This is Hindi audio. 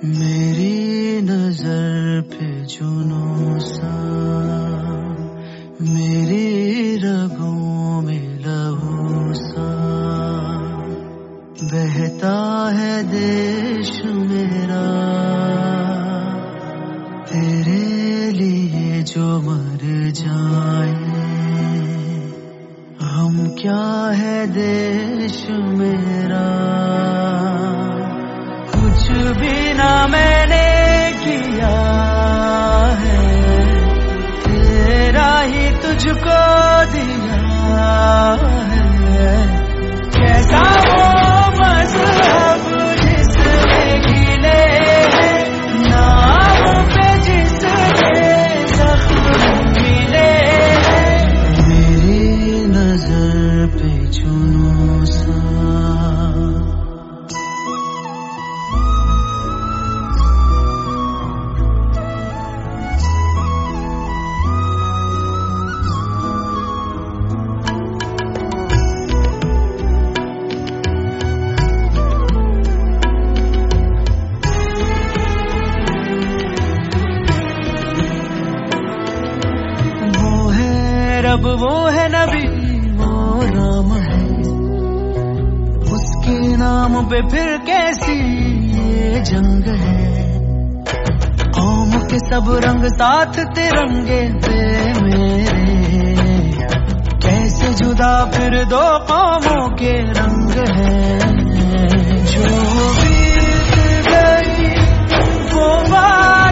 मेरी नजर पे जुनून सा, मेरी रगों में लहू सा, बहता है देश मेरा, तेरे लिए जो मर जाए। हम क्या है देश मेरा, कुछ भी ना मैंने किया है, तेरा ही तुझको दिया है। कैसा वो मज़हब जिसमें गिले हैं, नाम पे जिसके ज़ख्म मिले हैं। मेरी नजर पे जुनून सा, रब वो है नबी, वो राम है, उसके नाम पे फिर कैसी ये जंग है। कौम के सब रंग साथ तिरंगे पे मेरे, कैसे जुदा फिर दो कौमों के रंग हैं। जो बीत गई वो बात